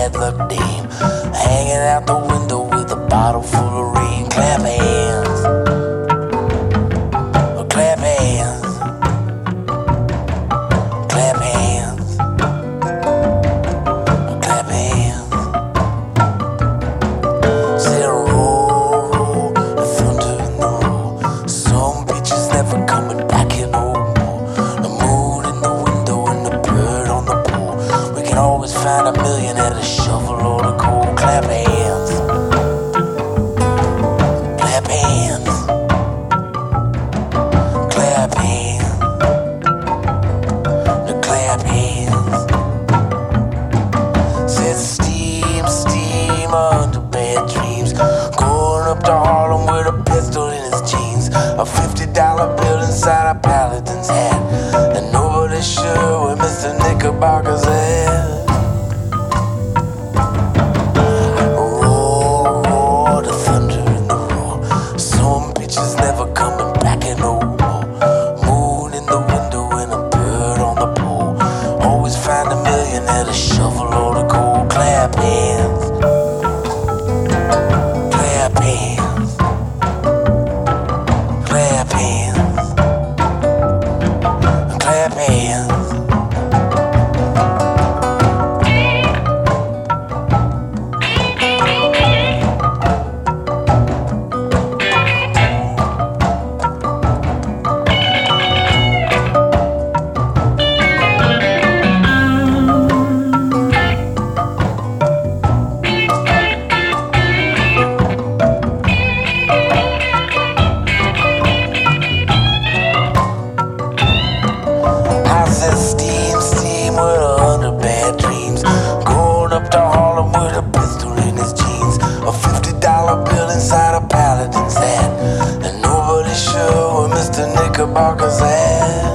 bad luck dame, hanging out the window with a bottle full of rain. Clap hands, oh, clap hands, clap hands, oh, clap hands. Say roll, roll, the thunder in the roll. Some bitches never coming back here no more. The moon in the window and the bird on the pole. We can always find a million at a shovel or the coal. Clap hands, clap hands, clap hands, the clap hands. Said steam, steam under bad dreams. Going up to Harlem with a pistol in his jeans. A $50 bill inside a paladin's hat. And nobody's sure where Mr. Knickerbocker's at. Roar, roar, the thunder in the roar. Some bitches never coming back in no more. Moon in the window and a bird on the pole. Always find a million at a shovel or the coal. Clap hands, clap hands, clap hands, clap hands. I said steam, steam with a hundred bad dreams. Going up to Harlem with a pistol in his jeans. A $50 bill inside a paladin's hat. And nobody's sure where Mr. Knickerbocker's at.